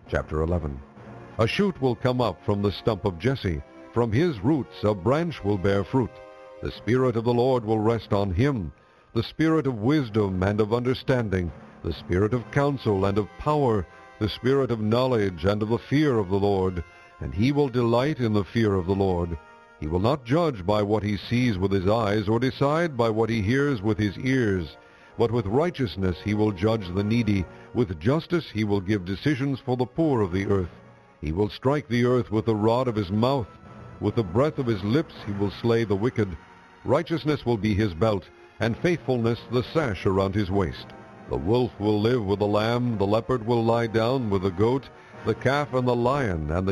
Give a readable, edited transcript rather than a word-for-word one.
Chapter 11. A shoot will come up from the stump of Jesse. From his roots a branch will bear fruit. The Spirit of the Lord will rest on him, the Spirit of wisdom and of understanding, the Spirit of counsel and of power, the Spirit of knowledge and of the fear of the Lord. And he will delight in the fear of the Lord. He will not judge by what he sees with his eyes, or decide by what he hears with his ears. But with righteousness he will judge the needy. With justice he will give decisions for the poor of the earth. He will strike the earth with the rod of his mouth. With the breath of his lips he will slay the wicked. Righteousness will be his belt, and faithfulness the sash around his waist. The wolf will live with the lamb, the leopard will lie down with the goat, the calf and the lion and the